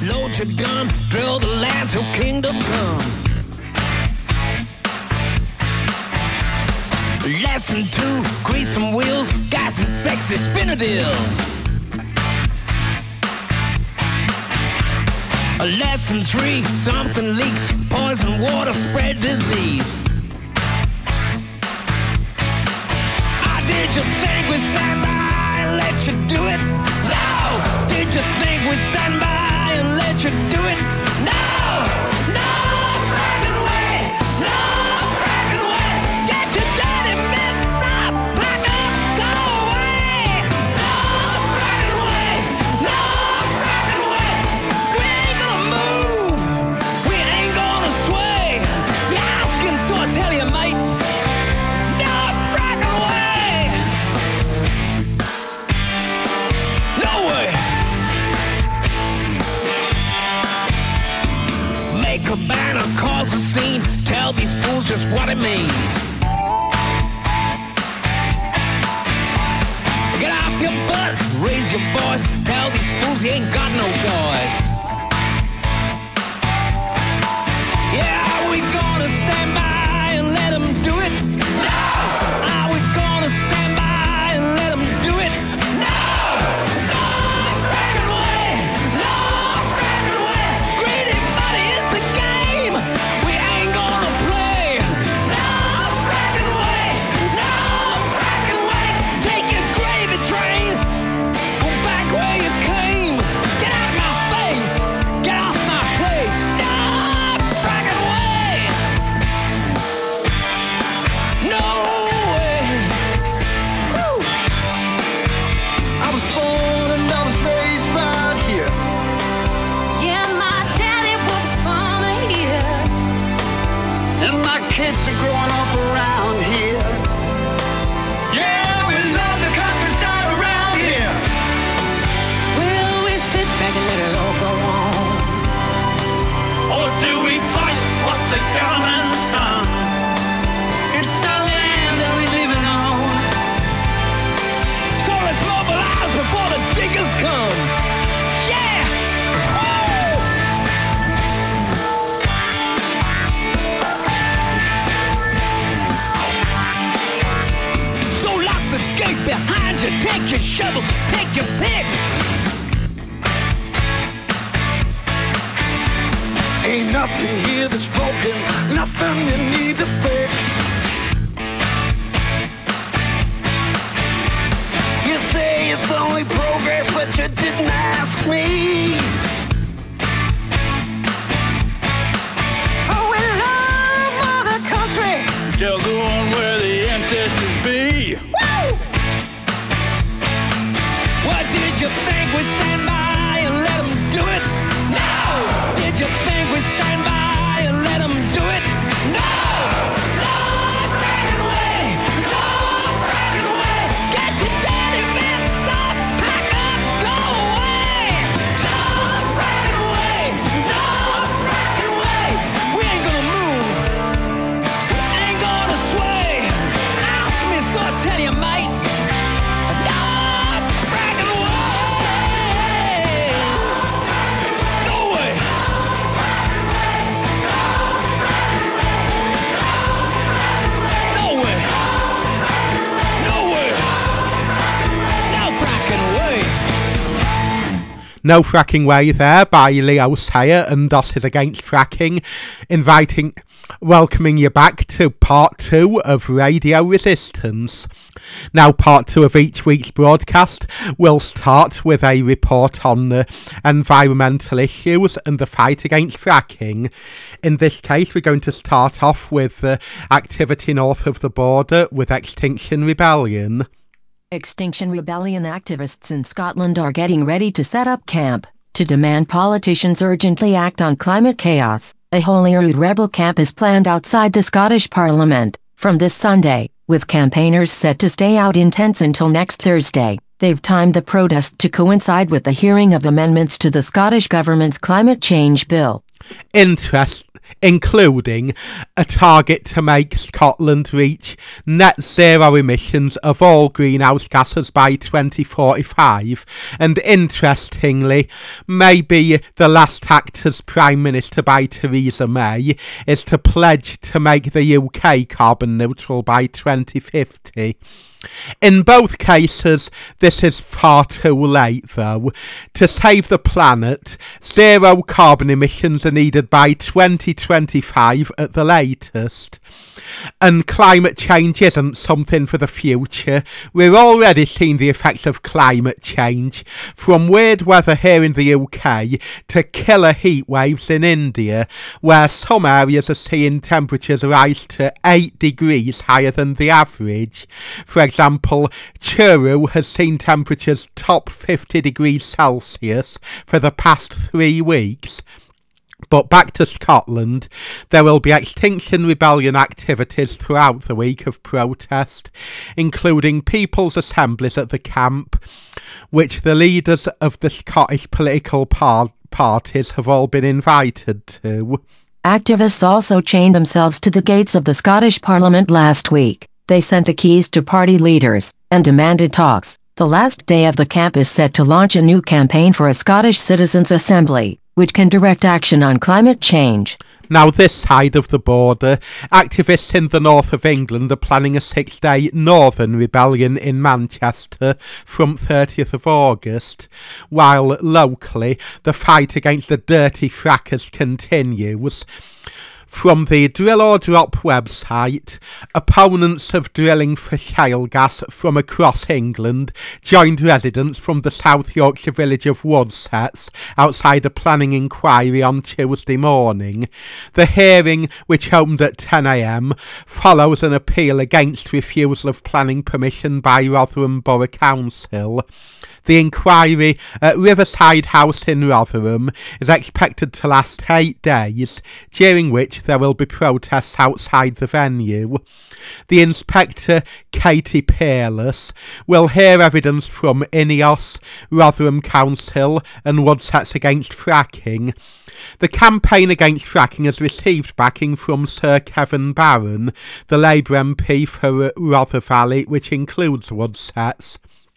Load your gun, drill the land till kingdom come. Lesson 2, grease some wheels, gas and sexy, spin a deal. Lesson 3, something leaks, poison water, spread disease. Did you think we'd stand by and let you do it? No! Did you think we'd stand by and let you do it? No! No fracking way! No fracking way! Get your dirty mitts off! Pack up, go away! No fracking way! No fracking way! We ain't gonna move! We ain't gonna sway! You're asking, so I tell you, mate. Cabana calls a scene. Tell these fools just what it means. Get off your butt, raise your voice. Tell these fools you ain't got no choice. Yeah, are we gonna stand by and let them do it? No! Are we gonna stand by and let them do it? No! No fracking way! No fracking way! Greedy money is the game! We ain't gonna play! No fracking way! No fracking way! Take your gravy train! Go back where you came! Get out of my face! Get off my place! No fracking way! No way! Whew. I was born and I was raised right here. Yeah, my daddy was a farmer here. And my kids are growing up around here. Yeah, we love the countryside around here. Well, we sit back and let it all go on. Or do we fight what the government's done? It's our land that we living on. So let's mobilize before the diggers come. Yeah! Woo! So lock the gate behind you. Take your shovels, take your picks. Ain't nothing here that's broken, nothing you need to fix. You say it's only progress, but you didn't ask me. Oh, we love Mother Country. Still going where the ancestors be. Woo! What did you think we'd stand by and let them do it? No! Did you think we'd stand by and let them do it? No! No fracking way! No fracking way! Get your dirty mitts off! Pack up, go away! No fracking way! No fracking way! We ain't gonna move! We ain't gonna sway! Ask me, so I tell you, mate! No fracking way! No way! No way! No way! No fracking way! No Fracking Way there by Leo Sayer and Dotted Against Fracking, welcoming you back to part 2 of Radio Resistance. Now, part 2 of each week's broadcast will start with a report on the environmental issues and the fight against fracking. In this case, we're going to start off with activity north of the border with Extinction Rebellion. Extinction Rebellion activists in Scotland are getting ready to set up camp to demand politicians urgently act on climate chaos. A Holyrood rebel camp is planned outside the Scottish Parliament from this Sunday, with campaigners set to stay out in tents until next Thursday. They've timed the protest to coincide with the hearing of amendments to the Scottish Government's climate change bill. including a target to make Scotland reach net zero emissions of all greenhouse gases by 2045, and interestingly, maybe the last act as Prime Minister by Theresa May is to pledge to make the UK carbon neutral by 2050. In both cases, this is far too late, though. To save the planet, zero carbon emissions are needed by 2025 at the latest. And climate change isn't something for the future. We're already seeing the effects of climate change, from weird weather here in the UK to killer heat waves in India, where some areas are seeing temperatures rise to 8 degrees higher than the average. For example, Churu has seen temperatures top 50 degrees Celsius for the past 3 weeks. But back to Scotland, there will be Extinction Rebellion activities throughout the week of protest, including people's assemblies at the camp, which the leaders of the Scottish political parties have all been invited to. Activists also chained themselves to the gates of the Scottish Parliament last week. They sent the keys to party leaders and demanded talks. The last day of the camp is set to launch a new campaign for a Scottish Citizens' Assembly, which can direct action on climate change. Now, this side of the border, activists in the north of England are planning a 6-day northern rebellion in Manchester from 30th of August, while locally the fight against the dirty frackers continues. From the Drill or Drop website, opponents of drilling for shale gas from across England joined residents from the South Yorkshire village of Woodsets outside a planning inquiry on Tuesday morning. The hearing, which opened at 10 a.m, follows an appeal against refusal of planning permission by Rotherham Borough Council. The inquiry at Riverside House in Rotherham is expected to last 8 days, during which there will be protests outside the venue. The inspector, Katie Peerless, will hear evidence from INEOS, Rotherham Council and Woodsets Against Fracking. The campaign against fracking has received backing from Sir Kevin Barron, the Labour MP for Rother Valley, which includes Woodsets.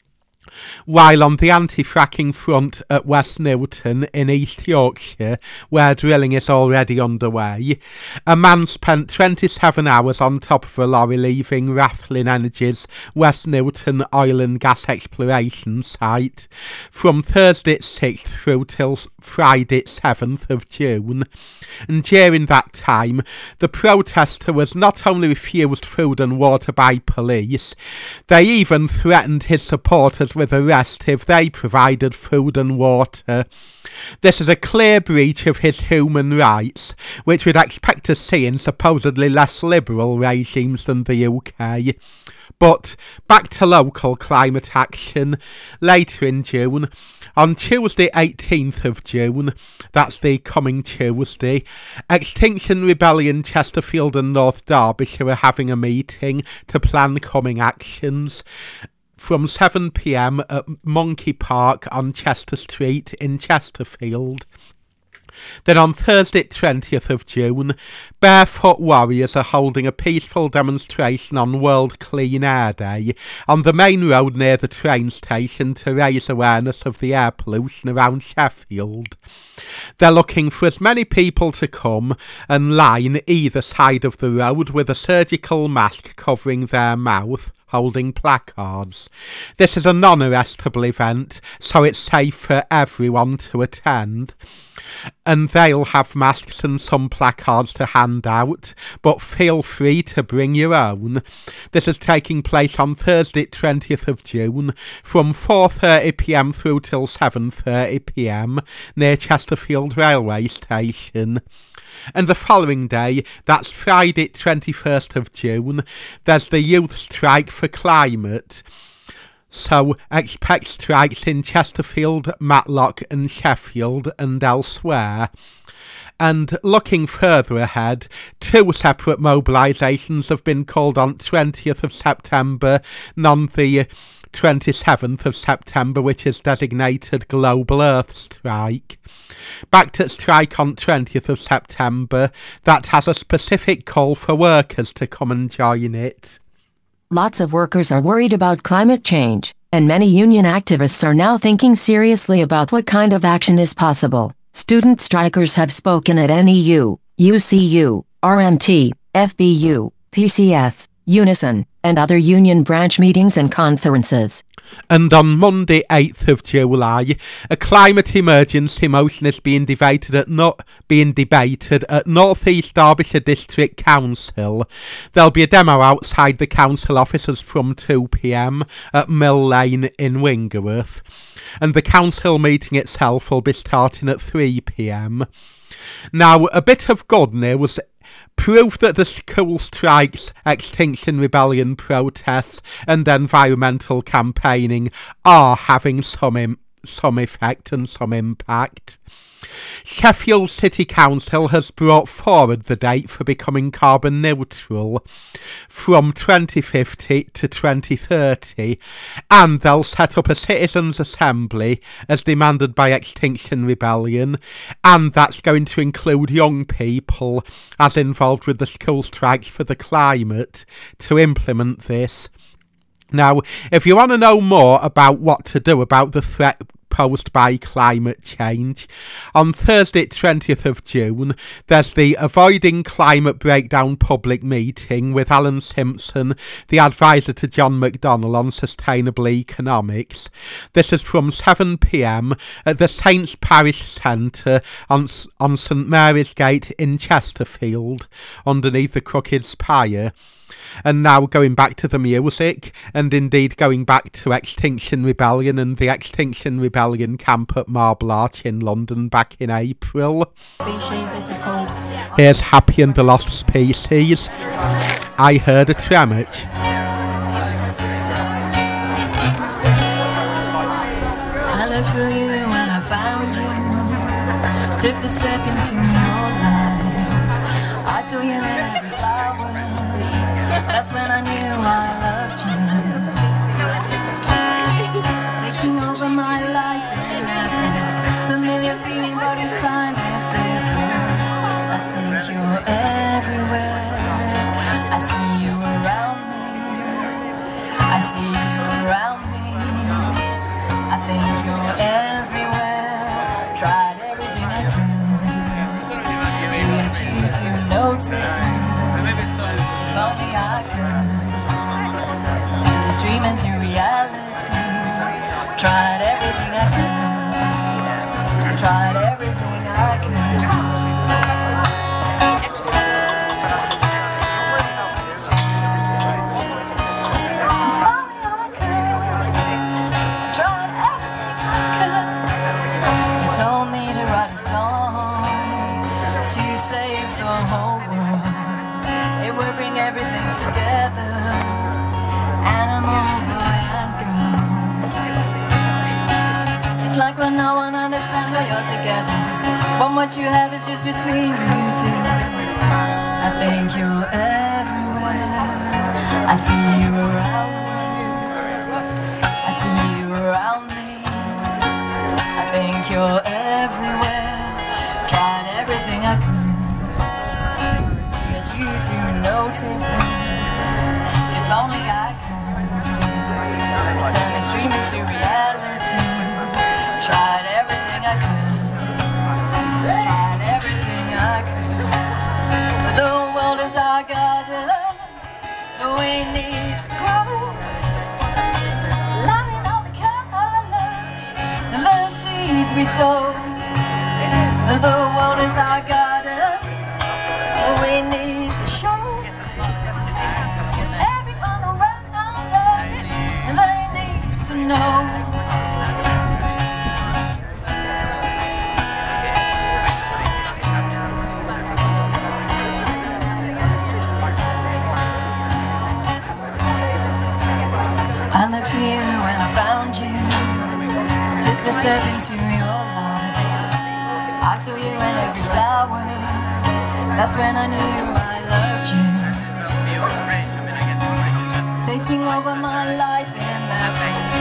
While on the anti-fracking front at West Newton in East Yorkshire, where drilling is already underway, a man spent 27 hours on top of a lorry leaving Rathlin Energy's West Newton oil and gas exploration site from Thursday 6th through till Friday 7th of June. And during that time, the protester was not only refused food and water by police, they even threatened his supporters with arrest if they provided food and water. This is a clear breach of his human rights, which we'd expect to see in supposedly less liberal regimes than the UK. But back to local climate action. Later in June, on Tuesday 18th of June, that's the coming Tuesday, Extinction Rebellion Chesterfield and North Derbyshire are having a meeting to plan coming actions from 7 p.m. at Monkey Park on Chester Street in Chesterfield. Then on Thursday 20th of June, Barefoot Warriors are holding a peaceful demonstration on World Clean Air Day on the main road near the train station to raise awareness of the air pollution around Sheffield. They're looking for as many people to come and line either side of the road with a surgical mask covering their mouth, holding placards. This is a non-arrestable event, so it's safe for everyone to attend. And they'll have masks and some placards to hand out, but feel free to bring your own. This is taking place on Thursday 20th of June from 4:30 p.m. through till 7:30 p.m. near Chesterfield Railway Station. And the following day, that's Friday 21st of June, there's the Youth Strike for Climate. So expect strikes in Chesterfield, Matlock and Sheffield and elsewhere. And looking further ahead, 2 separate mobilisations have been called on 20th of September, on the 27th of September, which is designated Global Earth Strike. Back to strike on 20th of September, that has a specific call for workers to come and join it. Lots of workers are worried about climate change, and many union activists are now thinking seriously about what kind of action is possible. Student strikers have spoken at NEU, UCU, RMT, FBU, PCS, Unison, and other union branch meetings and conferences. And on Monday, 8th of July, a climate emergency motion is being debated at North East Derbyshire District Council. There'll be a demo outside the council offices from 2 p.m. at Mill Lane in Wingerworth, and the council meeting itself will be starting at 3 p.m. Now, a bit of good news. Proof that the school strikes, Extinction Rebellion protests and environmental campaigning are having some effect and some impact. Sheffield City Council has brought forward the date for becoming carbon neutral from 2050 to 2030, and they'll set up a citizens' assembly as demanded by Extinction Rebellion, and that's going to include young people as involved with the school strikes for the climate to implement this. Now, if you want to know more about what to do about the threat posed by climate change, on Thursday 20th of June there's the Avoiding Climate Breakdown public meeting with Alan Simpson, the advisor to John McDonnell on sustainable economics. This is from 7 p.m. at the Saints Parish Centre on St Mary's Gate in Chesterfield, underneath the Crooked Spire. And now going back to the music, and indeed going back to Extinction Rebellion and the Extinction Rebellion camp at Marble Arch in London back in April. This is called Here's Happy and the Lost Species. I heard a tremage. I looked for you when I found you. Took the step into your life. I saw you in every flower. That's when I knew I loved you. Taking over my life and every familiar feeling, but each time it's different. I think you're everywhere. I see you around me. I see you around me. I think you're everywhere. Tried everything I could to get you to notice me. If only I could turn this dream into reality. Tried everything I could. Tried everything I could. Everything together, animal, boy and girl. It's like when no one understands why you're together, but what you have is just between you two. I think you're everywhere. I see you around me. I see you around me. I think you're everywhere. Tried everything I could you to notice me. If only I could turn this dream into reality. Tried everything I could. Tried everything I could. The world is our garden. The wind needs to grow. Lighting all the colors and the seeds we sow. The world is our garden. The wind needs I looked for you when I found you. Took the step into your life. I saw you in every flower. That's when I knew I loved you. Taking over my life in that way.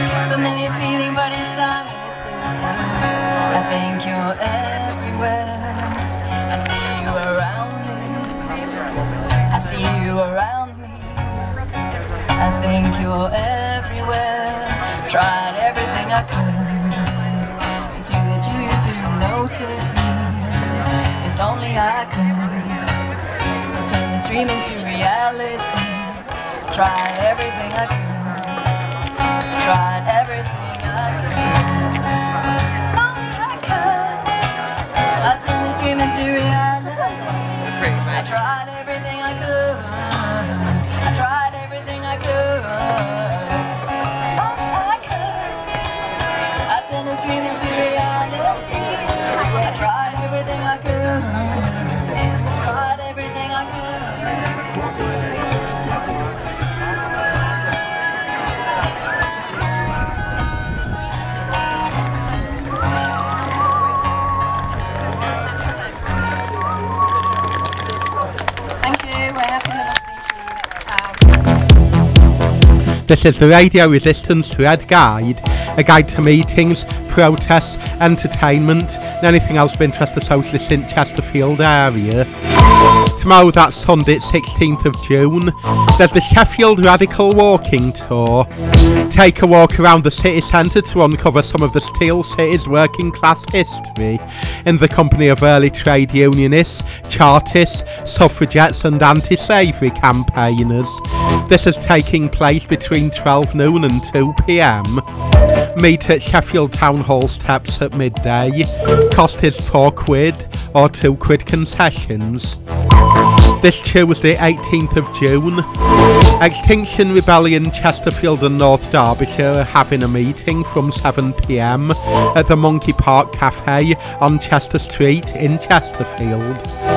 think you're everywhere. I see you around me. I see you around me. I think you're everywhere. Tried everything I could to get you to notice me. If only I could turn this dream into reality. Tried everything I could. Tried everything I could. I could. I turned this dream into reality. I tried everything I could. I tried everything I could. I could. I turned this dream into reality. I tried everything I could. Tried everything I could. This is the Radio Resistance Red Guide, a guide to meetings, protests, entertainment, and anything else of interest to socialists in Chesterfield area. Tomorrow, that's Sunday, 16th of June, there's the Sheffield Radical Walking Tour. Take a walk around the city centre to uncover some of the Steel City's working class history in the company of early trade unionists, Chartists, suffragettes and anti-slavery campaigners. This is taking place between 12 noon and 2 p.m. Meet at Sheffield Town Hall steps at midday. Cost is £4 or £2 concessions. This Tuesday, 18th of June, Extinction Rebellion Chesterfield and North Derbyshire are having a meeting from 7 p.m. at the Monkey Park Cafe on Chester Street in Chesterfield.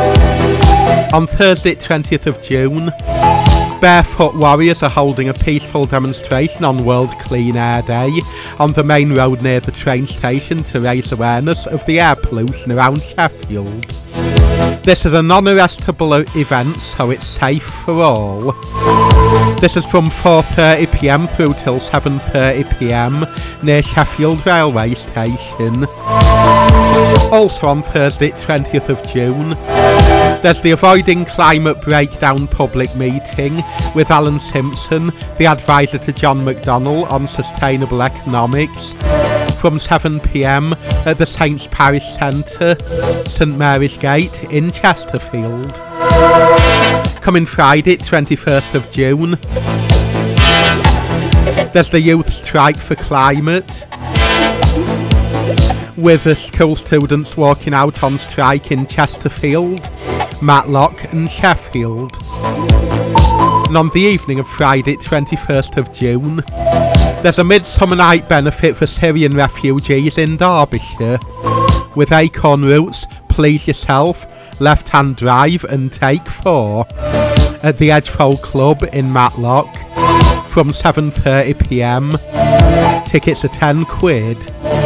On Thursday, 20th of June, Barefoot Warriors are holding a peaceful demonstration on World Clean Air Day on the main road near the train station to raise awareness of the air pollution around Sheffield. This is a non-arrestable event, so it's safe for all. This is from 4:30 p.m. through till 7:30 p.m. near Sheffield Railway Station. Also on Thursday, 20th of June, there's the Avoiding Climate Breakdown public meeting with Alan Simpson, the advisor to John McDonnell on sustainable economics, from 7 p.m. at the Saints Parish Centre, St Mary's Gate in Chesterfield. Coming Friday, 21st of June, there's the Youth Strike for Climate, with the school students walking out on strike in Chesterfield, Matlock and Sheffield. And on the evening of Friday, 21st of June, there's a Midsummer Night benefit for Syrian refugees in Derbyshire, with Acorn Roots, Please Yourself, Left Hand Drive and Take 4 at the Edgefold Club in Matlock from 7:30 p.m. Tickets are £10.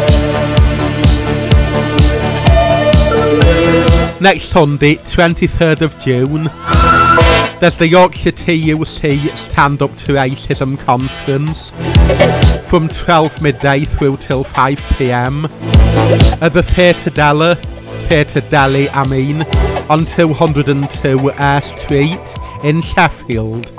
Next Sunday, 23rd of June, there's the Yorkshire TUC Stand Up to Racism Conference from 12 midday through till 5 p.m. at the Theatre Deli on 202 Eyre Street in Sheffield.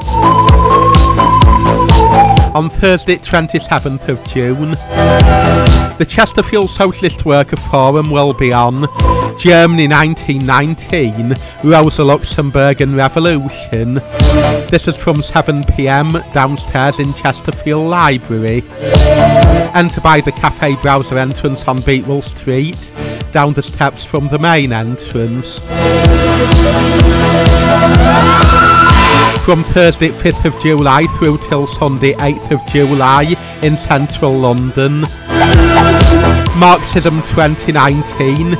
On Thursday, 27th of June, the Chesterfield Socialist Worker Forum will be on Germany 1919, Rosa Luxemburg and Revolution. This is from 7 p.m. downstairs in Chesterfield Library. Enter by the Cafe Browser entrance on Beatwell Street, down the steps from the main entrance. From Thursday 5th of July through till Sunday 8th of July in central London, Marxism 2019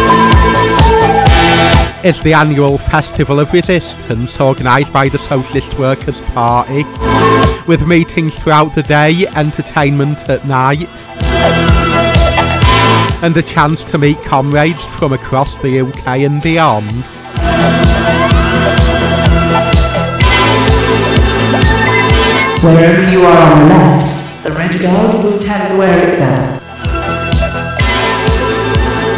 is the annual Festival of Resistance organised by the Socialist Workers' Party, with meetings throughout the day, entertainment at night, and a chance to meet comrades from across the UK and beyond. Wherever you are on the left, the red guard will tell you where it's at.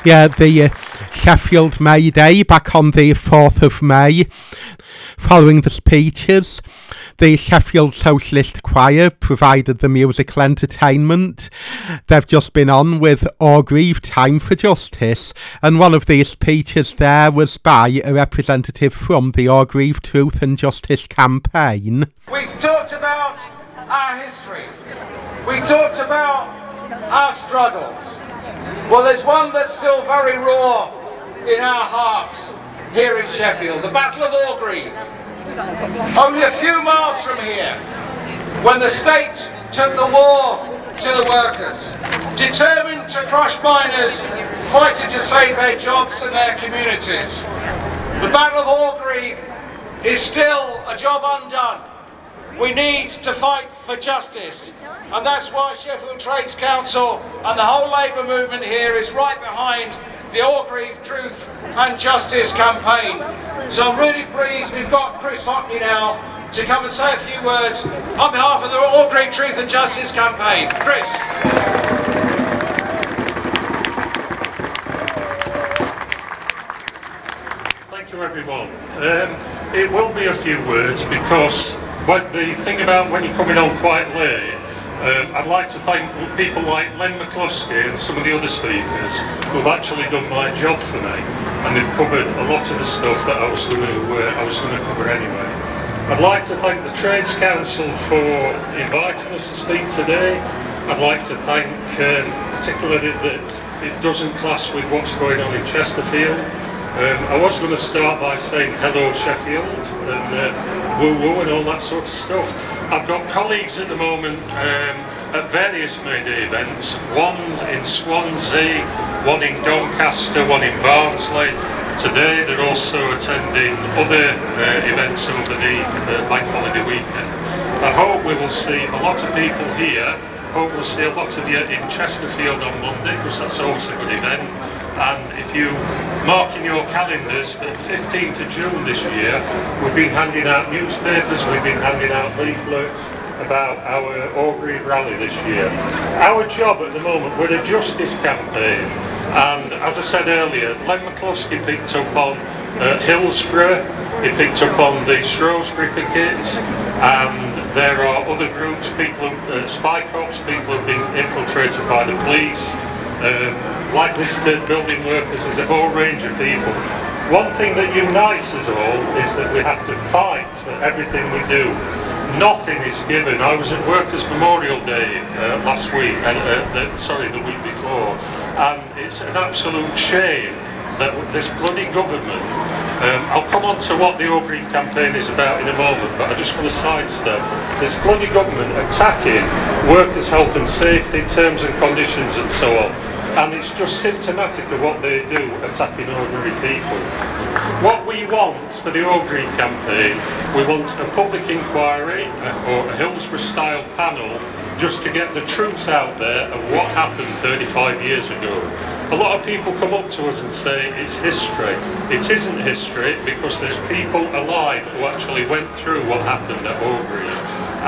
Yeah, the Sheffield May Day back on the 4th of May. Following the speeches, the Sheffield Socialist Choir provided the musical entertainment. They've just been on with Orgreave Time for Justice, and one of these speeches there was by a representative from the Orgreave Truth and Justice campaign. We've talked about our history. We talked about our struggles. Well, there's one that's still very raw in our hearts here in Sheffield, the Battle of Orgreave. Only a few miles from here, when the state took the war to the workers, determined to crush miners, fighting to save their jobs and their communities. The Battle of Orgreave is still a job undone. We need to fight for justice, and that's why Sheffield Trades Council and the whole Labour movement here is right behind the Orgreave Truth and Justice campaign. So I'm really pleased we've got Chris Hockley now to come and say a few words on behalf of the Orgreave Truth and Justice campaign. Chris. Thank you, everyone. It will be a few words because the thing about when you're coming on quite late, I'd like to thank people like Len McCluskey and some of the other speakers who've actually done my job for me, and they've covered a lot of the stuff that I was going to cover anyway. I'd like to thank the Trades Council for inviting us to speak today. I'd like to thank particularly that it doesn't clash with what's going on in Chesterfield. I was going to start by saying hello Sheffield and woo-woo and all that sort of stuff. I've got colleagues at the moment at various May Day events, one in Swansea, one in Doncaster, one in Barnsley. Today they're also attending other events over the bank holiday weekend. I hope we will see a lot of people here. I hope we'll see a lot of you in Chesterfield on Monday, because that's always a good event. And if you mark in your calendars, the 15th of June this year, we've been handing out newspapers, we've been handing out leaflets about our Orgreave rally this year. Our job at the moment, we're a justice campaign, and as I said earlier, Len McCluskey picked up on Hillsborough, he picked up on the Shrewsbury pickets, and there are other groups, people, spy cops, people who've been infiltrated by the police, like this building workers. There's a whole range of people. One thing that unites us all is that we have to fight for everything we do. Nothing is given. I was at Workers' Memorial Day last week, the week before, and it's an absolute shame that this bloody government, I'll come on to what the Orgreave campaign is about in a moment, but I just want to sidestep this bloody government attacking workers' health and safety, terms and conditions and so on. And it's just symptomatic of what they do, attacking ordinary people. What we want for the Orgreave campaign, we want a public inquiry or a Hillsborough-style panel just to get the truth out there of what happened 35 years ago. A lot of people come up to us and say it's history. It isn't history, because there's people alive who actually went through what happened at Orgreave.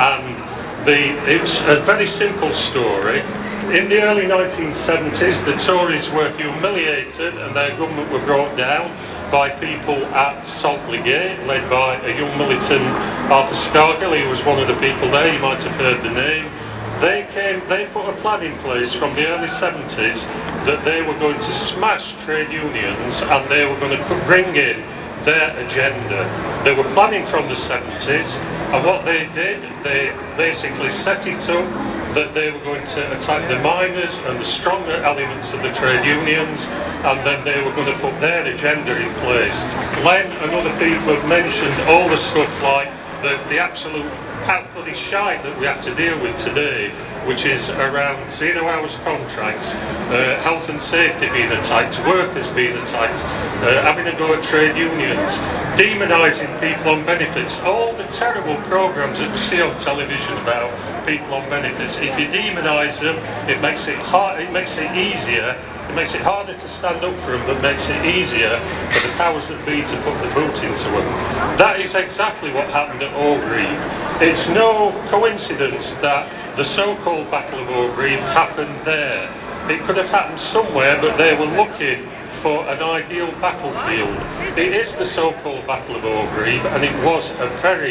And it's a very simple story. In the early 1970s, the Tories were humiliated and their government were brought down by people at Saltley Gate, led by a young militant, Arthur Stargill. He was one of the people there, you might have heard the name. They put a plan in place from the early 70s that they were going to smash trade unions and they were going to bring in their agenda. They were planning from the 70s, and what they did, they basically set it up that they were going to attack the miners and the stronger elements of the trade unions, and then they were going to put their agenda in place. Len and other people have mentioned all the stuff like the absolute bloody shite that we have to deal with today, which is around 0 hours contracts, health and safety being attacked, workers being attacked, having a go at trade unions, demonising people on benefits, all the terrible programmes that we see on television about people on benefits. If you demonise them, it makes it hard, it makes it easier. It makes it harder to stand up for them, but makes it easier for the powers that be to put the boot into them. That is exactly what happened at Orgreave. It's no coincidence that the so-called Battle of Orgreave happened there. It could have happened somewhere, but they were looking for an ideal battlefield. It is the so-called Battle of Orgreave, and it was a very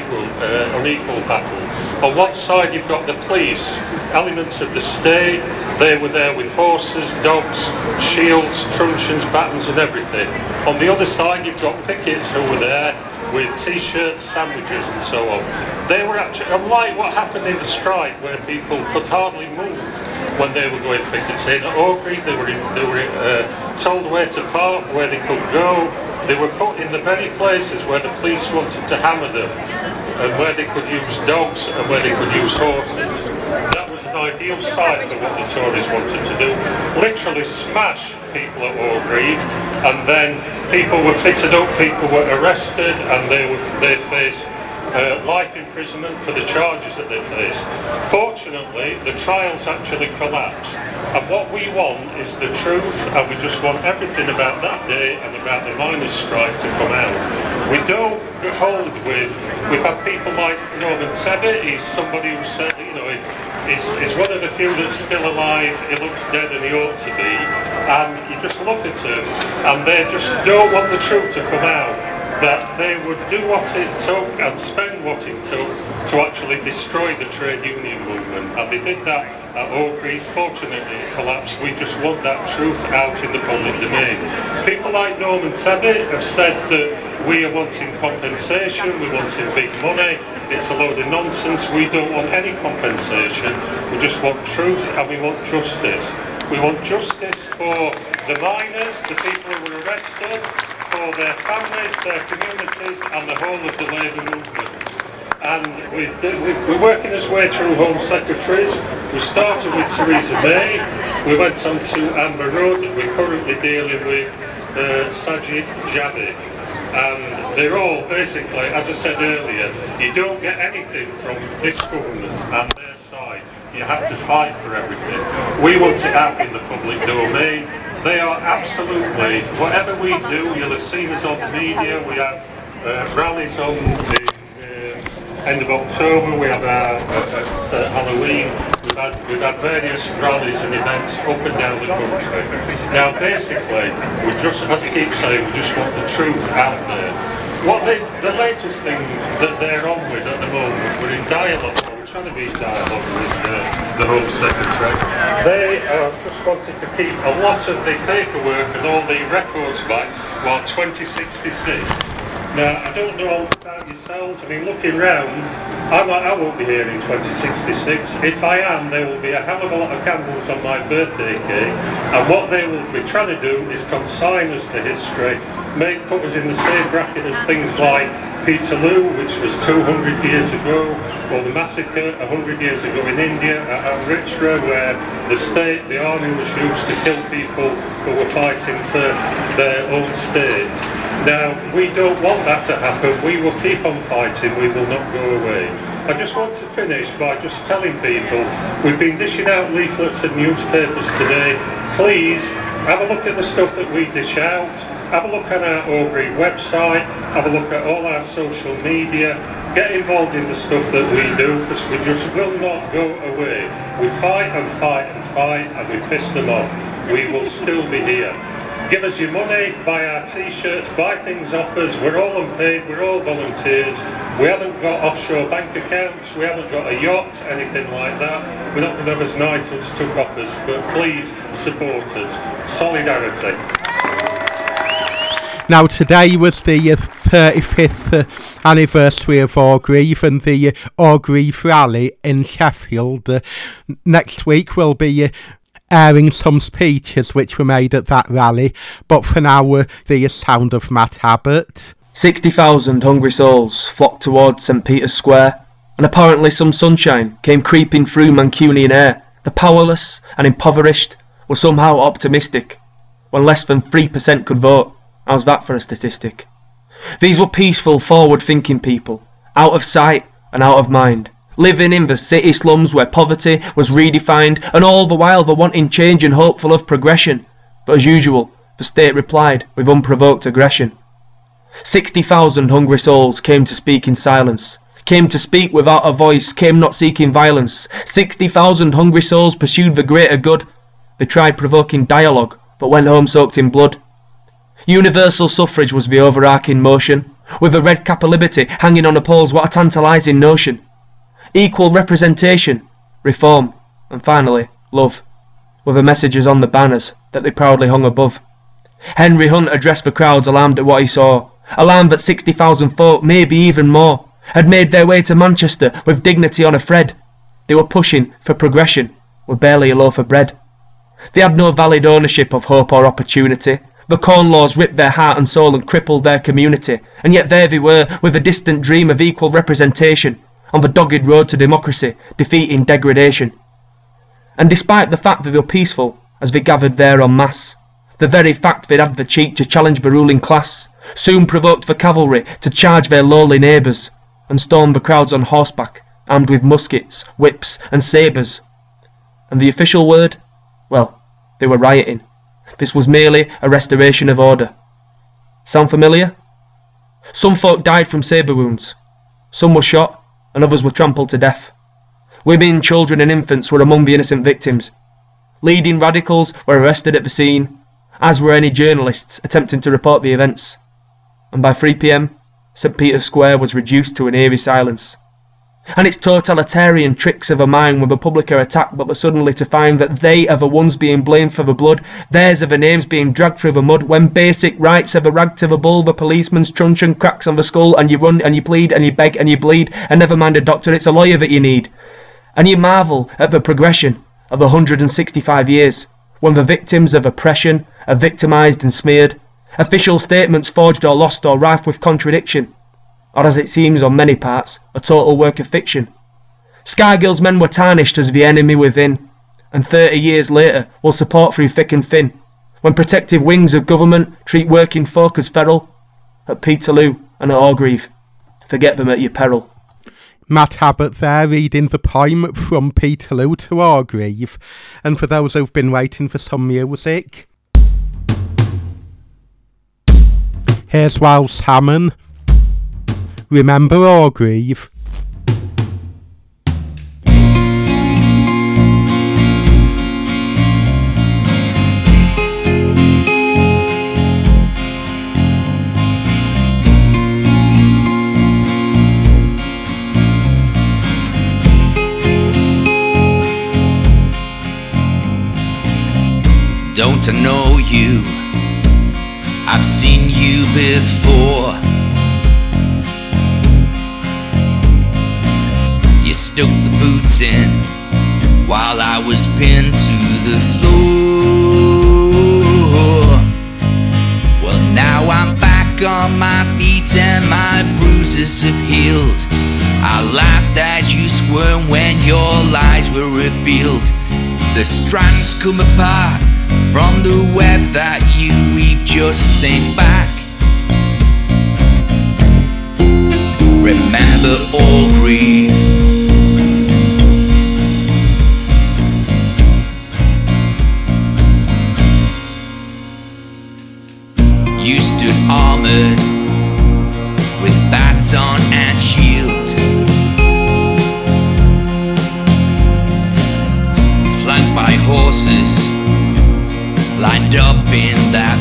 unequal battle. On one side you've got the police, elements of the state. They were there with horses, dogs, shields, truncheons, batons and everything. On the other side you've got pickets who were there with t-shirts, sandwiches and so on. They were actually, unlike what happened in the strike where people could hardly move when they were going picketing, at Orgreave they were told where to park, where they could go. They were put in the very places where the police wanted to hammer them, and where they could use dogs and where they could use horses. That was an ideal site for what the Tories wanted to do. Literally smash people at Orgreave, and then people were fitted up, people were arrested, and they faced life imprisonment for the charges that they faced. Fortunately, the trials actually collapsed, and what we want is the truth, and we just want everything about that day and about the miners' strike to come out. We don't hold with, we've had people like Norman Tebbit. He's somebody who said, you know, he's one of the few that's still alive. He looks dead and he ought to be, and you just look at him and they just don't want the truth to come out, that they would do what it took and spend what it took to actually destroy the trade union movement, and they did that at Orgreave. Fortunately it collapsed. We just want that truth out in the public domain. People like Norman Tebbit have said that we are wanting compensation, we're wanting big money. It's a load of nonsense. We don't want any compensation. We just want truth and we want justice. We want justice for the miners, the people who were arrested, for their families, their communities and the whole of the Labour movement. And we're working his way through Home Secretaries. We started with Theresa May, we went on to Amber Rudd, we're currently dealing with Sajid Javid. And they're all basically, as I said earlier, you don't get anything from this government and their side. You have to fight for everything. We want it out in the public domain. They are absolutely, whatever we do, you'll have seen us on the media. We have rallies on the end of October, we have at Halloween. We've had various rallies and events up and down the country. Now basically, we just, as I keep saying, we just want the truth out there. The latest thing that they're on with at the moment, we're in dialogue, we're trying to be in dialogue with the Home Secretary. They just wanted to keep a lot of the paperwork and all the records back while 2066. Now, I don't know about yourselves. I mean, looking round, I won't be here in 2066. If I am, there will be a hell of a lot of candles on my birthday cake. And what they will be trying to do is consign us to history, put us in the same bracket as things like Peterloo, which was 200 years ago, or the massacre 100 years ago in India at Amritsar, where the army was used to kill people who were fighting for their own state. Now, we don't want that to happen. We will keep on fighting. We will not go away. I just want to finish by just telling people, we've been dishing out leaflets and newspapers today. Please, have a look at the stuff that we dish out. Have a look at our Orgreave website. Have a look at all our social media. Get involved in the stuff that we do, because we just will not go away. We fight and fight and fight, and we piss them off. We will still be here. Give us your money, buy our t-shirts, buy things off us. We're all unpaid, we're all volunteers. We haven't got offshore bank accounts, we haven't got a yacht, anything like that. We're not going to have us knighthood took off us, but please support us. Solidarity. Now today was the 35th anniversary of Orgreave and the Orgreave rally in Sheffield. Next week we'll be airing some speeches which were made at that rally, but for now the sound of Matt Abbott. 60,000 hungry souls flocked towards St Peter's Square, and apparently some sunshine came creeping through Mancunian air. The powerless and impoverished were somehow optimistic, when less than 3% could vote. How's that for a statistic? These were peaceful, forward-thinking people, out of sight and out of mind, living in the city slums where poverty was redefined, and all the while they're wanting change and hopeful of progression. But as usual, the state replied with unprovoked aggression. 60,000 hungry souls came to speak in silence, came to speak without a voice, came not seeking violence. 60,000 hungry souls pursued the greater good, They tried provoking dialogue, but went home soaked in blood. Universal suffrage was the overarching motion, with a red cap of liberty hanging on the poles. What a tantalising notion. Equal representation, reform, and finally, love, were the messages on the banners that they proudly hung above. Henry Hunt addressed the crowds, alarmed at what he saw, alarmed that 60,000 folk, maybe even more, had made their way to Manchester with dignity on a thread. They were pushing for progression, with barely a loaf of bread. They had no valid ownership of hope or opportunity. The Corn Laws ripped their heart and soul and crippled their community, and yet there they were, with a distant dream of equal representation, on the dogged road to democracy, defeating degradation. And despite the fact that they were peaceful, as they gathered there en masse, the very fact they'd had the cheek to challenge the ruling class soon provoked the cavalry to charge their lowly neighbours, and storm the crowds on horseback, armed with muskets, whips and sabres. And the official word? Well, they were rioting. This was merely a restoration of order. Sound familiar? Some folk died from sabre wounds. Some were shot, and others were trampled to death. Women, children and infants were among the innocent victims. Leading radicals were arrested at the scene, as were any journalists attempting to report the events. And by 3 p.m, St. Peter's Square was reduced to an eerie silence. And its totalitarian tricks of a mind when the public are attacked, but suddenly to find that they are the ones being blamed for the blood, theirs are the names being dragged through the mud, when basic rights are the rag to the bull, the policeman's truncheon cracks on the skull, and you run and you plead and you beg and you bleed, and never mind a doctor, it's a lawyer that you need. And you marvel at the progression of the 165 years, when the victims of oppression are victimised and smeared, official statements forged or lost or rife with contradiction, or as it seems on many parts, a total work of fiction. Scargill's men were tarnished as the enemy within, and 30 years later will support through thick and thin, when protective wings of government treat working folk as feral. At Peterloo and at Orgreave, forget them at your peril. Matt Abbott there reading the poem From Peterloo to Orgreave. And for those who've been waiting for some music, here's Wild Salmon, Remember Orgreave. Don't I know you? I've seen you before. You stuck the boots in while I was pinned to the floor. Well, now I'm back on my feet and my bruises have healed. I laughed as you squirmed when your lies were revealed. The strands come apart from the web that you weave, just think back. Remember Orgreave. You stood armoured with baton and shield, flanked by horses lined up in that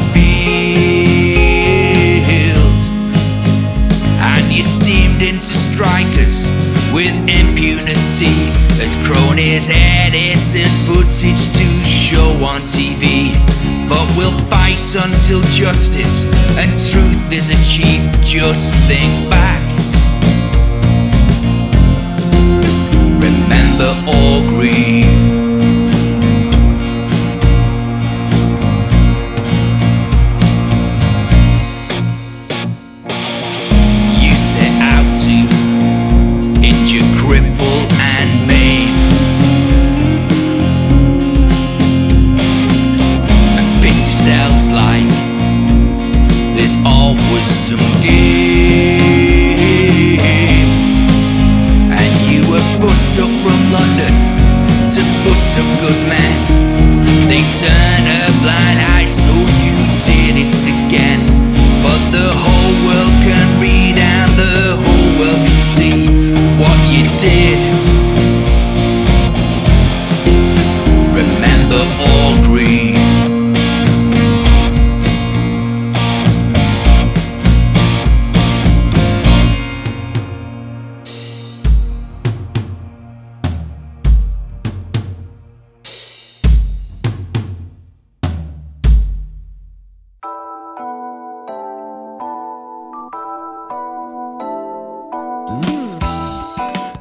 field, and you steamed into strikers with impunity as cronies edited footage to show on TV. But we'll fight until justice and truth is achieved. Just think back. Remember Orgreave. Cripple and maim, and pissed yourselves like there's always some game.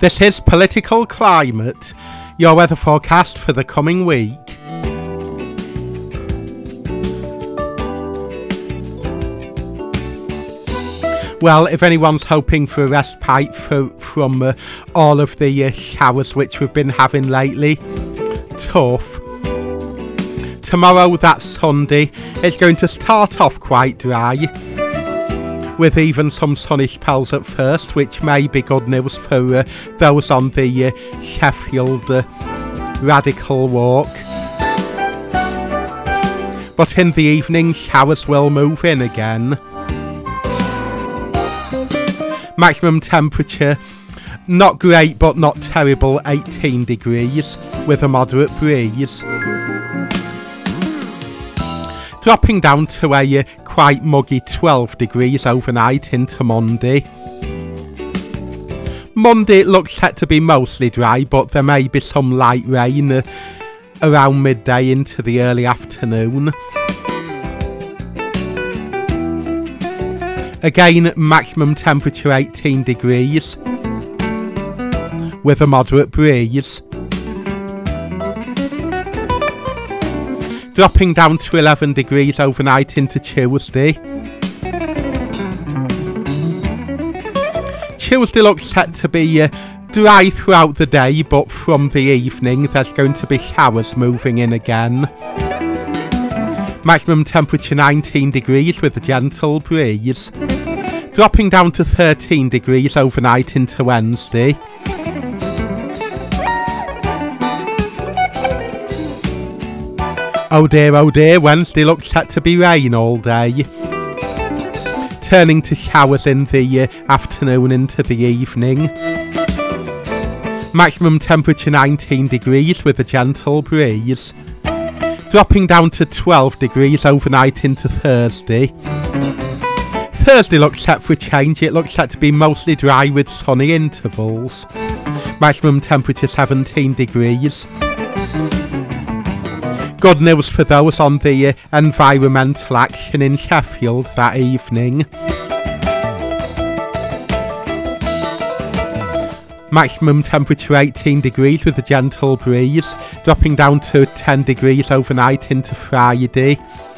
This is Political Climate, your weather forecast for the coming week. Well, if anyone's hoping for a respite from all of the showers which we've been having lately, tough. Tomorrow, that's Sunday, it's going to start off quite dry, with even some sunny spells at first, which may be good news for those on the Sheffield Radical Walk. But in the evening, showers will move in again. Maximum temperature, not great but not terrible, 18 degrees, with a moderate breeze. Dropping down to a quite muggy 12 degrees overnight into Monday. Monday looks set to be mostly dry, but there may be some light rain around midday into the early afternoon. Again, maximum temperature 18 degrees, with a moderate breeze. Dropping down to 11 degrees overnight into Tuesday. Tuesday looks set to be dry throughout the day, but from the evening there's going to be showers moving in again. Maximum temperature 19 degrees with a gentle breeze. Dropping down to 13 degrees overnight into Wednesday. Oh dear, Wednesday looks set to be rain all day. Turning to showers in the afternoon into the evening. Maximum temperature 19 degrees with a gentle breeze. Dropping down to 12 degrees overnight into Thursday. Thursday looks set for a change. It looks set to be mostly dry with sunny intervals. Maximum temperature 17 degrees. Good news for those on the environmental action in Sheffield that evening. Maximum temperature 18 degrees with a gentle breeze, dropping down to 10 degrees overnight into Friday.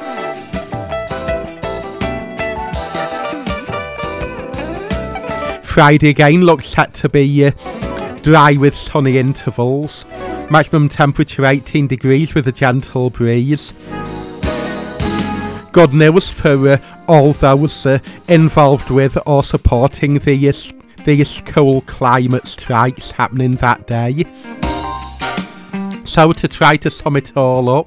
Friday again looks set to be dry with sunny intervals. Maximum temperature 18 degrees with a gentle breeze. Good news for all those involved with or supporting the school climate strikes happening that day. So to try to sum it all up,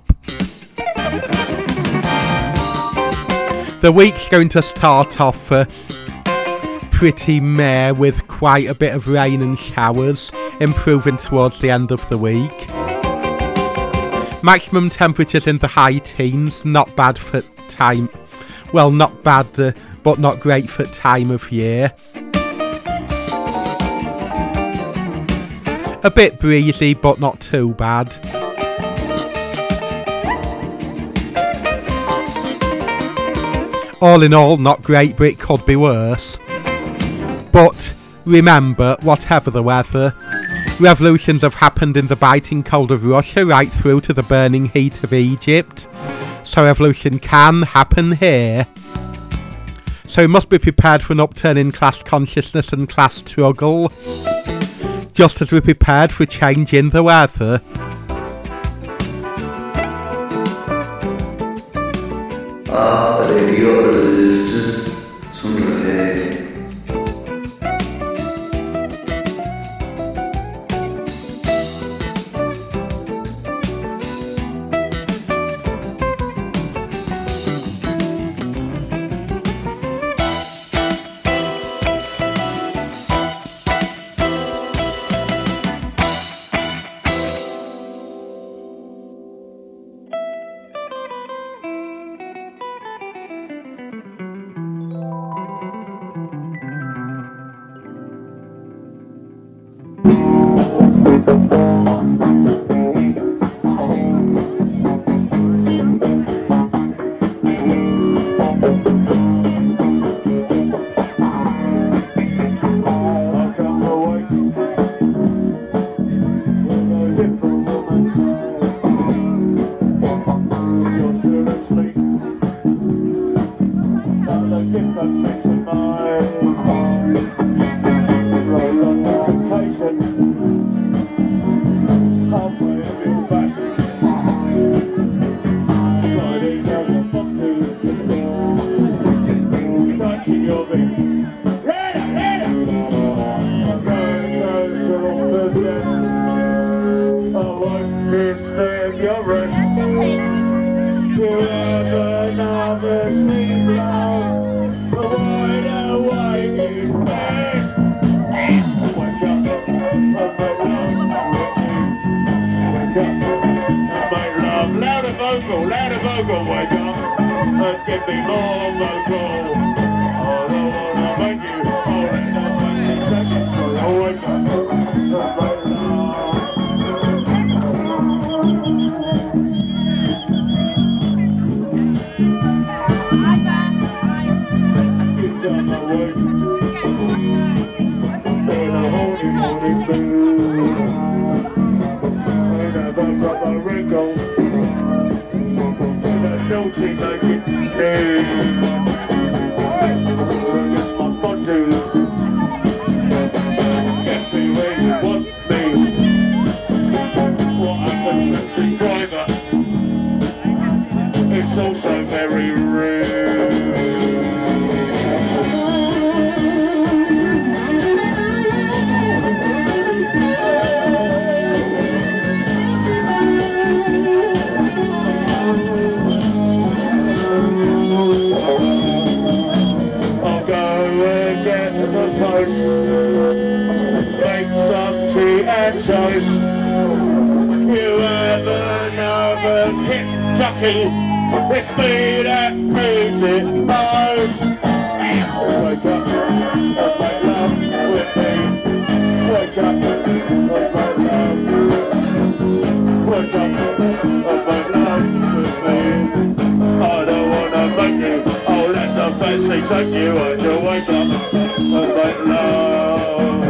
the week's going to start off pretty meh with quite a bit of rain and showers, improving towards the end of the week. Maximum temperatures in the high teens, not bad for time, well, not bad but not great for time of year. A bit breezy but not too bad. All in all, not great, but it could be worse. But remember, whatever the weather, revolutions have happened in the biting cold of Russia right through to the burning heat of Egypt. So revolution can happen here. So we must be prepared for an upturn in class consciousness and class struggle, just as we're prepared for a change in the weather. आप Radio Resistance सुन रहे हैं। Louder vocal, wake up and give me more vocal. I don't wanna make you, oh, let that make me take it, so I'll wake up and make love. Get down my way in a horny morning mood, and have a proper wrinkle. Naughty naked name. It's my body. Get me where you want me. What I'm a sexy driver. It's also very rude. Make some tea and toast. You have another hit jockey. It's me that moves it most. Wake up and make love with me. Wake up and make love. Wake up and make love with me. I don't wanna make you. Oh, let the fancy take you and you wake up and make love.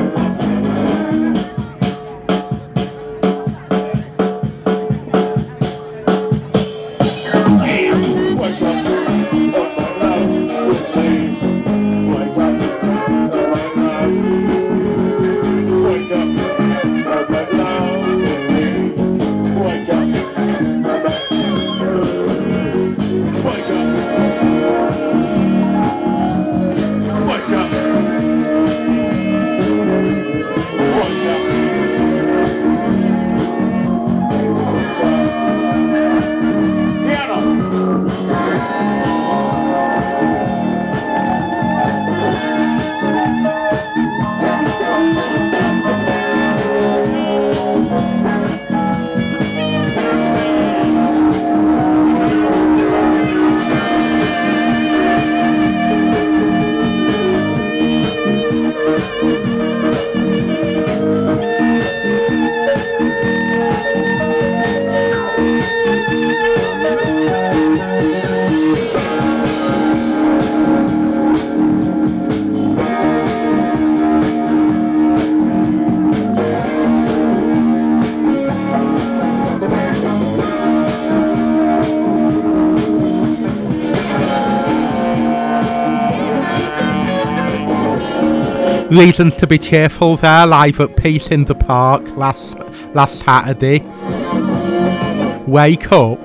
Reason to be cheerful there, live at Peace in the Park last Saturday. Wake up.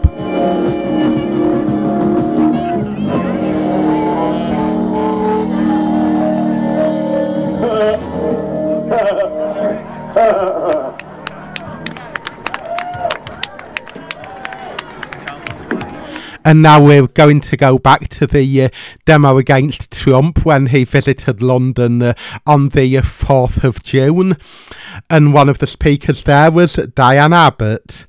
And now we're going to go back to the demo against Trump when he visited London on the 4th of June. And one of the speakers there was Diane Abbott.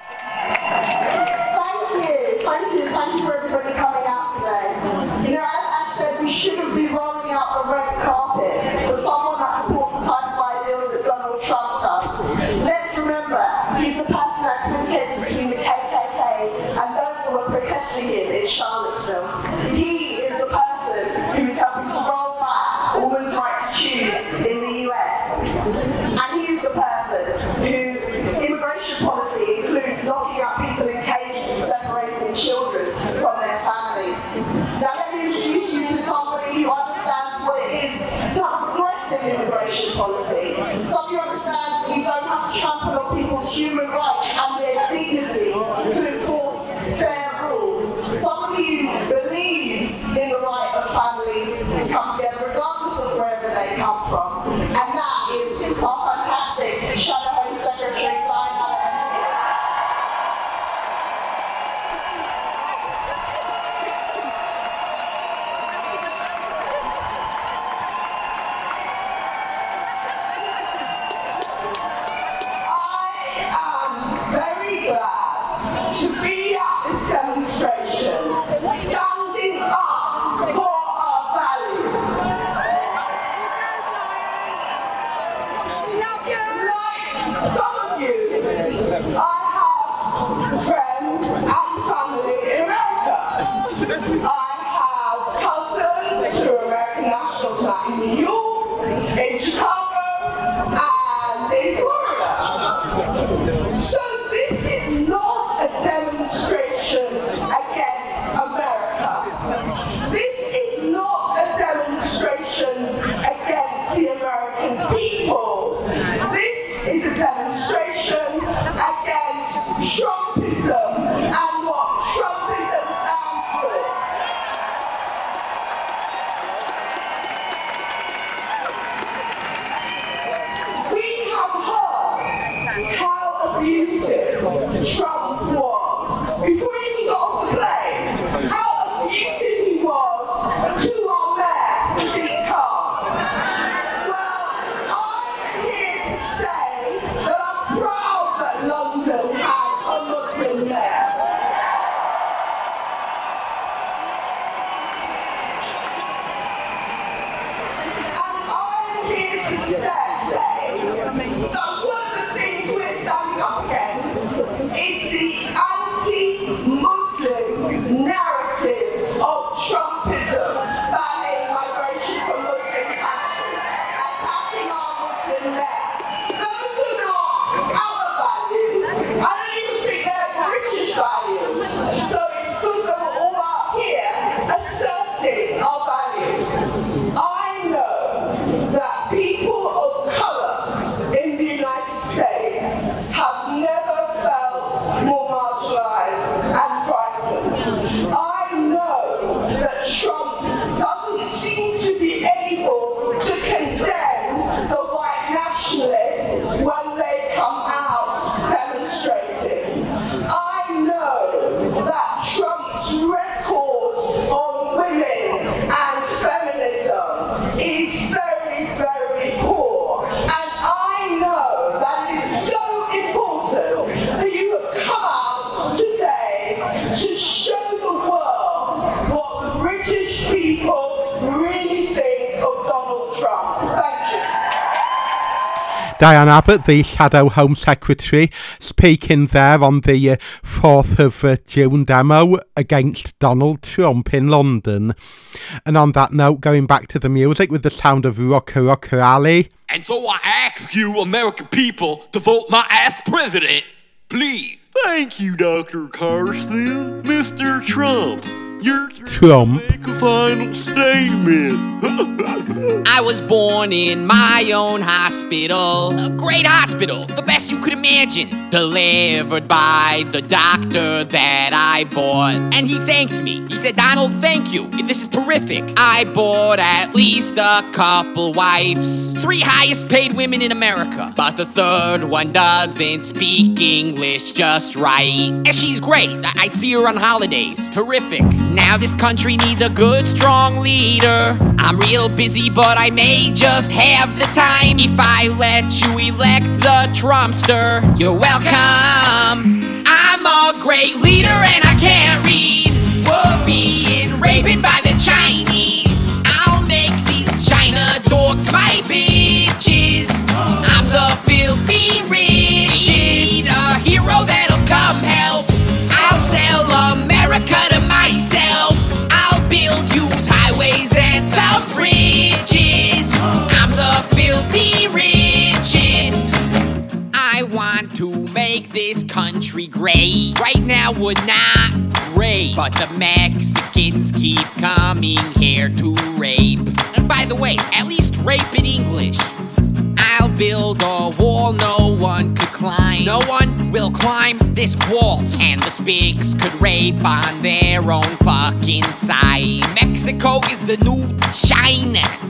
Thank you for everybody coming out today. You know, as Ash said, we shouldn't be rolling out the red carpet for someone that supports the type of ideals that Donald Trump does. Let's remember, he's the person that communicates between the KKK and those who are protesting him in Charlottesville. He is the person who is helping to roll back a woman's right to choose in the US. And he is the person who immigration policy includes locking up people in cages and separating children from their families. Now let me introduce you to somebody who understands what it is to have a progressive immigration policy. Somebody who understands that you don't have to trample on people's human rights and their dignity to enforce fair rules. Somebody who believes in the right of families to come together regardless of wherever they come from. And that is our fantastic Shadow Home Secretary Diana Henry. I am very glad to be at this demonstration, standing up for our values. Like some of you, I have friends and family in America. I have cousins who are American nationals now in New York, in Chicago, and in Florida. So this is not a demonstration against America. This is not a demonstration against the American people. This is a demonstration against Trumpism and what Trumpism stands for. We have heard how abusive Trump was before he even got off the plane. How abusive he was to our mayor, Sadiq Khan. Well, I'm here to say that I'm proud that London has a Muslim mayor. And I'm here to say that one of the things we're standing up against is the anti-Muslim narrative of Trumpism, banning migration from Muslim countries, attacking our Muslim men. Those are not our values. I don't even think they're British values. So it's good that we're all out here asserting our values. I know that people of colour in the United States have never felt more marginalised and frightened. I know that Trump doesn't seem to be able to condemn the white nationalists when they come out demonstrating. I know that Trump's record on women and feminism is very, very poor. And I know that it is so important that you have come out today to show the world what the British people really think of Donald Trump. Thank you. Diane Abbott, the Shadow Home Secretary, speaking there on the 4th of June demo against Donald Trump in London. And on that note, going back to the music with the sound of Rocker Rocker Ali. And so I ask you, American people, to vote my ass president, please. Thank you, Dr. Carson. Mr. Trump, your Trump. Make a final statement. I was born in my own hospital, a great hospital, the best you could imagine. Delivered by the doctor that I bought. And he thanked me. He said, Donald, thank you. This is terrific. I bought at least a couple wives. 3 highest paid women in America. But the third one doesn't speak English just right. And she's great. I see her on holidays. Terrific. Now this country needs a good, strong leader. I'm real busy, but I may just have the time if I let you elect the Trumpster. You're welcome. I'm a great leader and I can't read. We're being raped by the Chinese. I'll make these China dogs my bitches. I'm the filthy richest. Need a hero that'll come help. I'll sell America to myself. I'll build use highways and some bridges. I'm the filthy richest. I want to make this country great. Right now we're not great, but the Mexicans keep coming here to rape. And by the way, at least rape in English. I'll build a wall no one could climb. No one will climb this wall. And the spics could rape on their own fucking side. Mexico is the new China.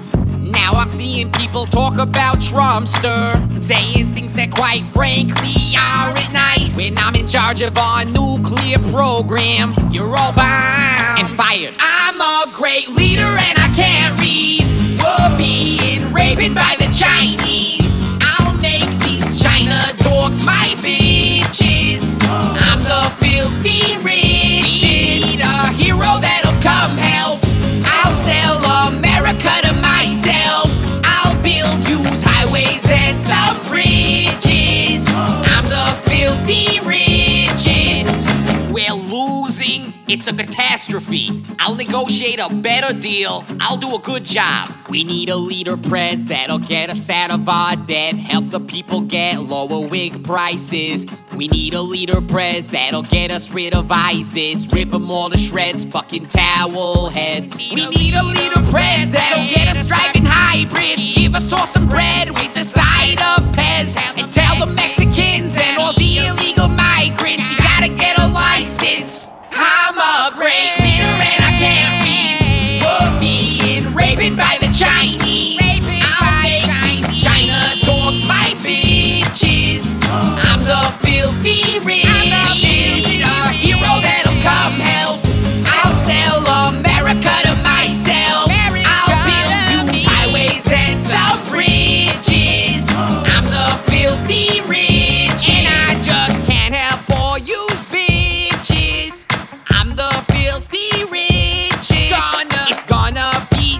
Now I'm seeing people talk about Trumpster, saying things that quite frankly aren't nice. When I'm in charge of our nuclear program, you're all bound and fired. I'm a great leader and I can't read. We're being raped by the Chinese. I'll make these China dogs my bitches. I'm the filthy richest. Need a hero that'll come help. I'll sell America to myself. I'll build used highways and some bridges. I'm the filthy richest. We're losing. It's a catastrophe. I'll negotiate a better deal. I'll do a good job. We need a leader prez that'll get us out of our debt, help the people get lower wig prices. We need a leader prez that'll get us rid of ISIS, rip them all to shreds, fucking towel heads. We need a leader prez that'll get us driving hybrids, give us all some bread with the side of Pez, and tell the Mexicans and all the illegal migrants you gotta get a license. I'm a great leader and I can't read. We're being raped by the Chinese. I'll make these China dogs my bitches. I'm the filthy richest. Need a hero that'll come help. I'll sell America to myself. I'll build used highways and some bridges. I'm the filthy richest. And I just can't help all use bitches. I'm the filthy richest. It's gonna be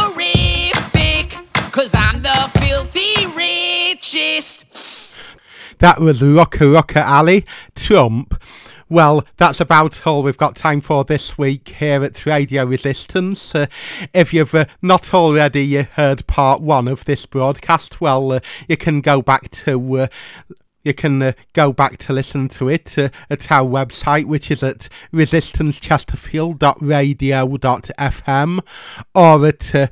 terrific, 'cause I'm the filthy richest. That was Rocka Alley, Trump. Well, that's about all we've got time for this week here at Radio Resistance. If you've not already heard part one of this broadcast, well, you can go back to listen to it at our website, which is at resistancechesterfield.radio.fm, or at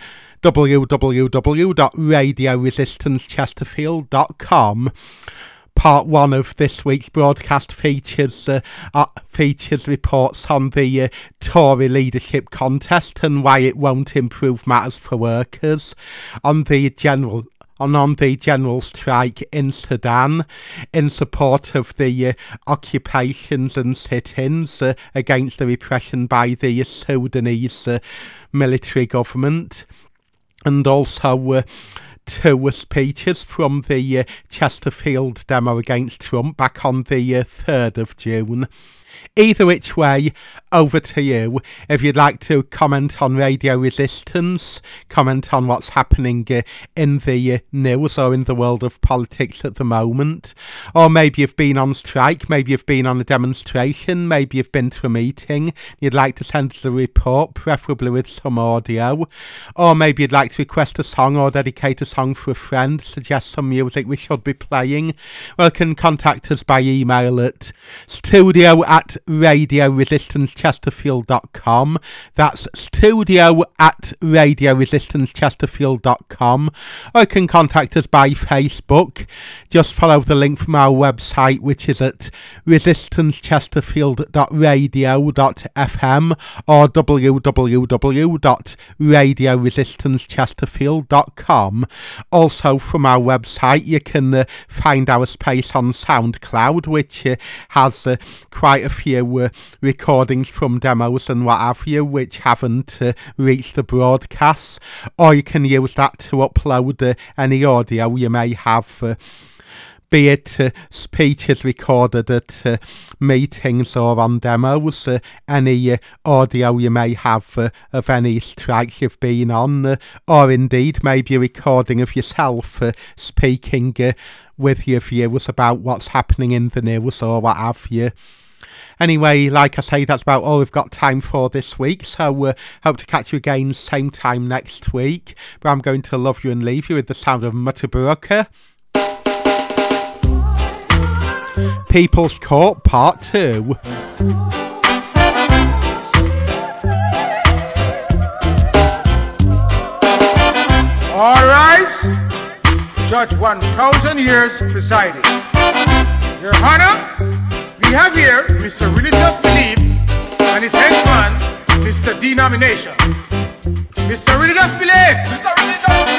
www.radioresistancechesterfield.com. Part one of this week's broadcast features reports on the Tory leadership contest and why it won't improve matters for workers, on the general strike in Sudan, in support of the occupations and sit-ins against the repression by the Sudanese military government, and also two speeches from the Chesterfield demo against Trump back on the 3rd of June. Either which way, over to you. If you'd like to comment on Radio Resistance, comment on what's happening in the news or in the world of politics at the moment, or maybe you've been on strike, maybe you've been on a demonstration, maybe you've been to a meeting, you'd like to send us a report, preferably with some audio, or maybe you'd like to request a song or dedicate a song for a friend, suggest some music we should be playing, well, you can contact us by email at studio@radioresistancechesterfield.com. That's studio@radioresistancechesterfield.com. Or you can contact us by Facebook. Just follow the link from our website, which is at resistancechesterfield.radio.fm or www.radioresistancechesterfield.com. Also from our website you can find our space on SoundCloud, which has quite a few recordings from demos and what have you which haven't reached the broadcast, or you can use that to upload any audio you may have, be it speeches recorded at meetings or on demos, any audio you may have of any strikes you've been on, or indeed maybe a recording of yourself speaking with your viewers about what's happening in the news or what have you. Anyway, like I say, that's about all we've got time for this week, so hope to catch you again same time next week. But I'm going to love you and leave you with the sound of Mutaburka. People's Court Part 2. All rise. Judge 1,000 years presiding. Your Honor, we have here Mr. Religious Belief and his henchman, Mr. Denomination. Mr. Religious Belief! Mr. Religious Belief!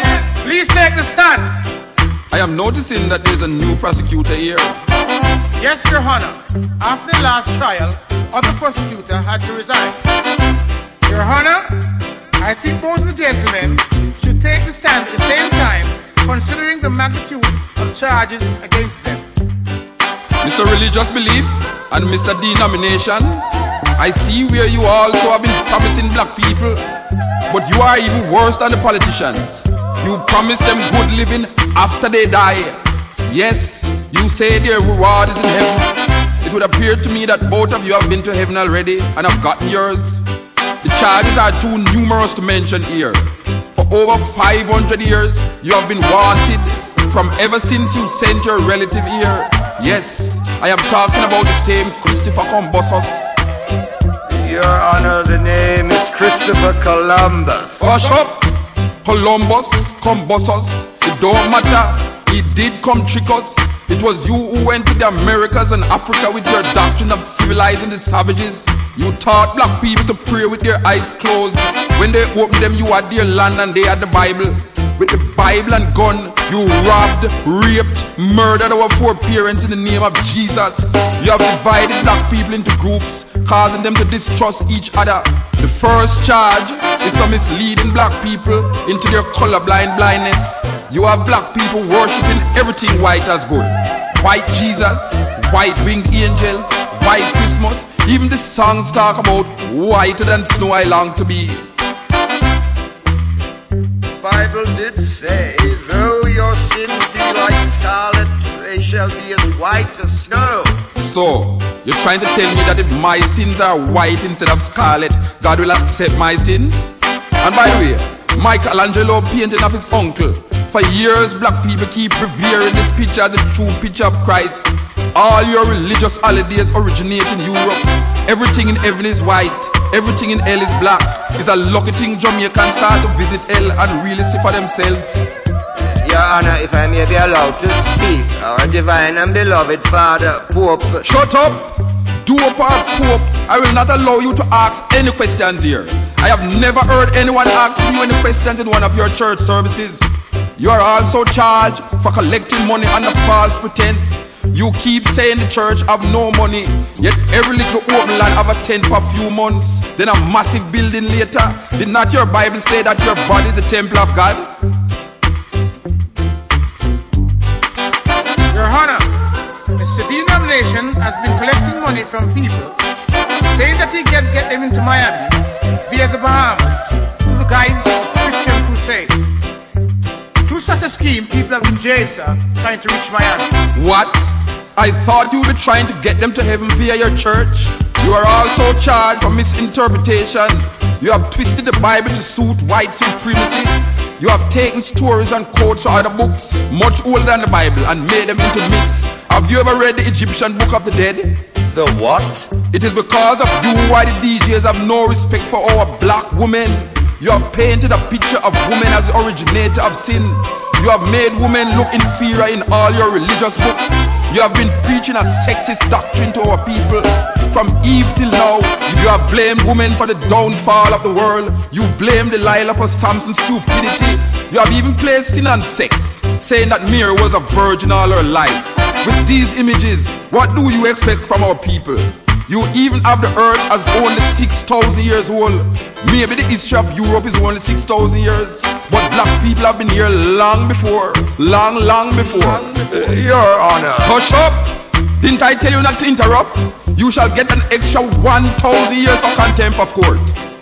Please take the stand. I am noticing that there's a new prosecutor here. Yes, Your Honor. After the last trial, other prosecutor had to resign. Your Honor, I think both of the gentlemen should take the stand at the same time, considering the magnitude of charges against them. Mr. Religious Belief and Mr. Denomination, I see where you also have been promising black people, but you are even worse than the politicians. You promise them good living after they die. Yes, you say their reward is in heaven. It would appear to me that both of you have been to heaven already and have gotten yours. The charges are too numerous to mention here. For over 500 years, you have been wanted from ever since you sent your relative here. Yes, I am talking about the same Christopher Columbus. Your Honor, the name is Christopher Columbus. Hush up! Columbus, it don't matter. He did come trick us. It was you who went to the Americas and Africa with your doctrine of civilizing the savages. You taught black people to pray with their eyes closed. When they opened them, you had their land and they had the Bible. With the Bible and gun, you robbed, raped, murdered our foreparents in the name of Jesus. You have divided black people into groups, causing them to distrust each other. The first charge is for misleading black people into their colorblind blindness. You have black people worshipping everything white as good. White Jesus, white winged angels, white Christmas. Even the songs talk about whiter than snow I long to be. Bible did say, though your sins be like scarlet, they shall be as white as snow. So, you're trying to tell me that if my sins are white instead of scarlet, God will accept my sins? And by the way, Michelangelo painted of his uncle. For years, black people keep revering this picture as the true picture of Christ. All your religious holidays originate in Europe. Everything in heaven is white. Everything in hell is black. It's a lucky thing Jamaicans start to visit hell and really see for themselves. Your Honor, if I may be allowed to speak, our divine and beloved Father, Pope... Shut up! Dope or Pope, I will not allow you to ask any questions here. I have never heard anyone ask you any questions in one of your church services. You are also charged for collecting money under false pretense. You keep saying the church have no money, yet every little open land have a tent for a few months, then a massive building later. Did not your Bible say that your body is the temple of God? Your Honor, Mr. Denomination has been collecting money from people, saying that he can get them into Miami via the Bahamas through the guise of Christian crusade. To such a scheme, people have been jailed, sir, trying to reach Miami. What? I thought you were trying to get them to heaven via your church. You are also charged for misinterpretation. You have twisted the Bible to suit white supremacy. You have taken stories and quotes from other books, much older than the Bible, and made them into myths. Have you ever read the Egyptian Book of the Dead? The what? It is because of you why the DJs have no respect for our black women. You have painted a picture of women as the originator of sin. You have made women look inferior in all your religious books. You have been preaching a sexist doctrine to our people. From Eve till now, you have blamed women for the downfall of the world. You blame Delilah for Samson's stupidity. You have even placed sin and sex, saying that Mary was a virgin all her life. With these images, what do you expect from our people? You even have the earth as only 6,000 years old. Maybe the history of Europe is only 6,000 years. But black people have been here long before. Long before. Your Honor. Hush up! Didn't I tell you not to interrupt? You shall get an extra 1,000 years for contempt of court.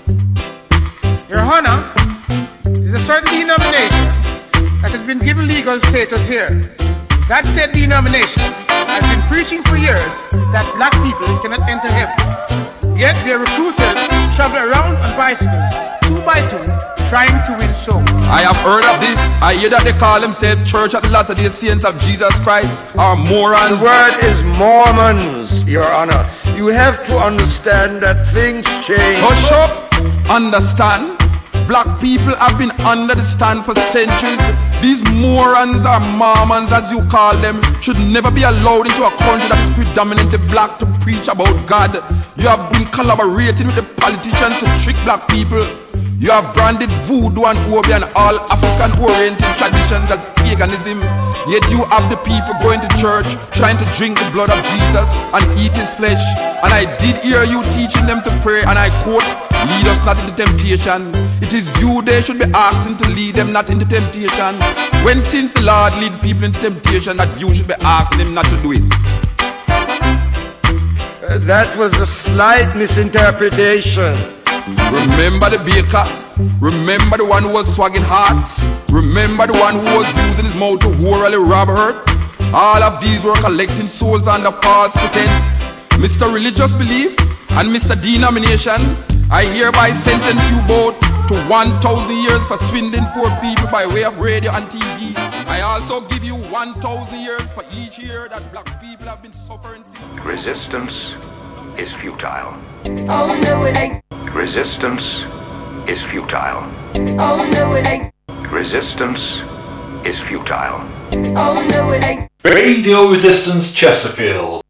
Your Honor, there's a certain denomination that has been given legal status here. That said denomination has been preaching for years that black people cannot enter heaven. Yet their recruiters travel around on bicycles, 2 by 2, trying to win souls. I have heard of this. I hear that they call themselves Church of the Latter-day Saints of Jesus Christ, or morons. The word is Mormons, Your Honor. You have to understand that things change. Hush up! Understand? Black people have been under the stand for centuries. These morons or Mormons, as you call them, should never be allowed into a country that is predominantly black to preach about God. You have been collaborating with the politicians to trick black people. You have branded voodoo and obi and all African oriented traditions as paganism. Yet you have the people going to church, trying to drink the blood of Jesus and eat his flesh. And I did hear you teaching them to pray, and I quote, lead us not into temptation. It is you they should be asking to lead them not into temptation. When since the Lord lead people into temptation, that you should be asking him not to do it. That was a slight misinterpretation. Remember the baker, remember the one who was swagging hearts, remember the one who was using his mouth to orally rob her. All of these were collecting souls under false pretense. Mr. Religious Belief and Mr. Denomination, I hereby sentence you both to 1,000 years for swindling poor people by way of radio and TV. I also give you 1,000 years for each year that black people have been suffering. Resistance is futile. Oh no it ain't. Resistance is futile. Oh no it ain't. Resistance is futile. Oh no it ain't. Radio Resistance Chesterfield.